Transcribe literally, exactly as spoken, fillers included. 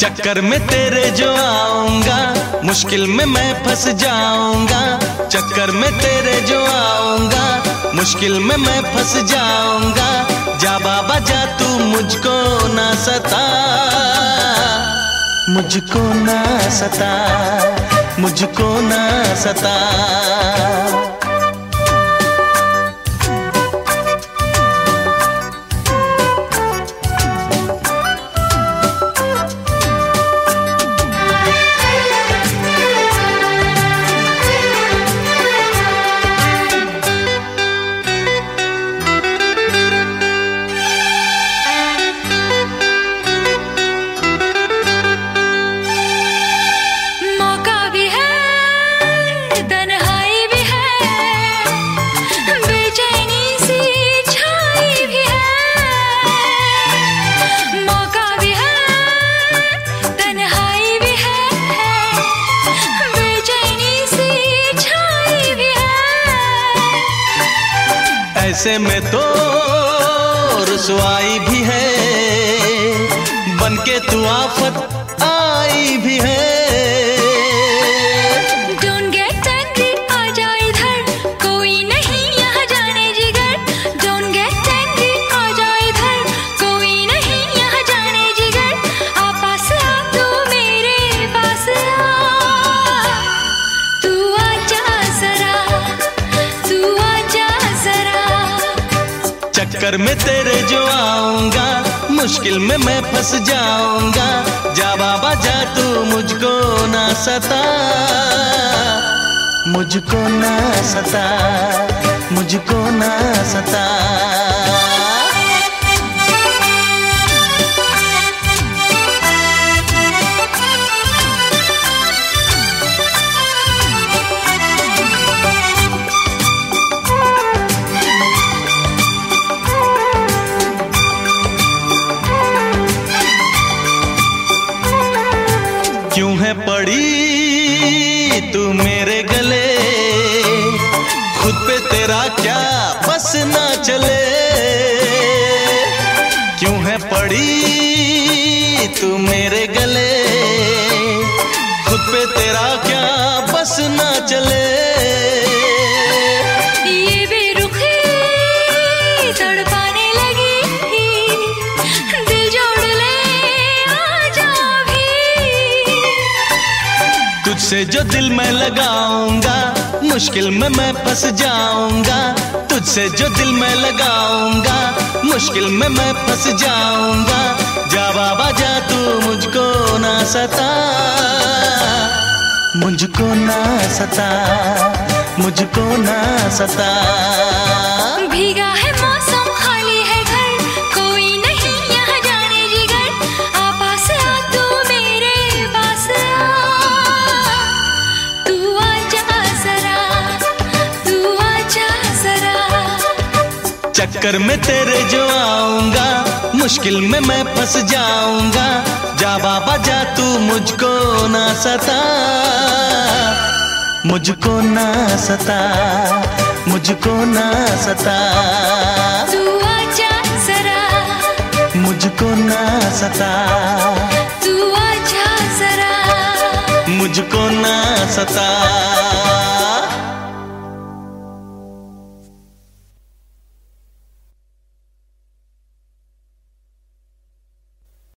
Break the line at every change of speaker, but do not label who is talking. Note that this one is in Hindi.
चक्कर में तेरे जो आऊंगा, मुश्किल में मैं फंस जाऊंगा। चक्कर में तेरे जो आऊंगा, मुश्किल में मैं फंस जाऊंगा। जा बाबा जा, तू मुझको ना सता, मुझको ना सता, मुझको ना सता। ऐसे में तो रुसवाई भी है, बनके तू आफत आई भी है।
Don't get angry, आ जा इधर, कोई नहीं यहाँ जाने जिगर। Don't get angry, आ जा इधर, कोई नहीं यहाँ जाने जिगर। आ पास आ, तू मेरे पास आ, तू आजा जरा, तू आजा जरा।
चक्कर में तेरे जो आऊंगा, मुश्किल में मैं फंस जाऊंगा। जा बाबा जा, तू मुझको ना सता, मुझको ना सता, मुझको ना सता। क्यों है पड़ी तू मेरे गले, खुद पे तेरा क्या बस ना चले। क्यों है पड़ी तू मेरे गले, खुद पे तेरा क्या बस ना चले।
ये बेरुखी तड़पाने लगी, दिल जोड़ ले आजा भी।
तुझसे जो दिल मैं लगाऊंगा, मुश्किल में मैं फंस जाऊंगा। तुझसे जो दिल मैं लगाऊंगा, मुश्किल में मैं फंस जाऊंगा। जा बाबा जा, तू मुझको ना सता, मुझको ना सता, मुझको ना सता।
भीगा है मौसम, खाली है घर, कोई नहीं यहाँ जाने जिगर। आ पास आ, तू मेरे पास आ, तू आजा जरा, तू आजा जरा।
चक्कर में तेरे जो आऊंगा, मुश्किल में मैं फंस जाऊंगा। जा बाबा जा, तू मुझको ना सता, मुझको ना सता, मुझको ना सता।
तू आजा जरा,
मुझको ना सता,
तू आजा जरा,
मुझको ना सता।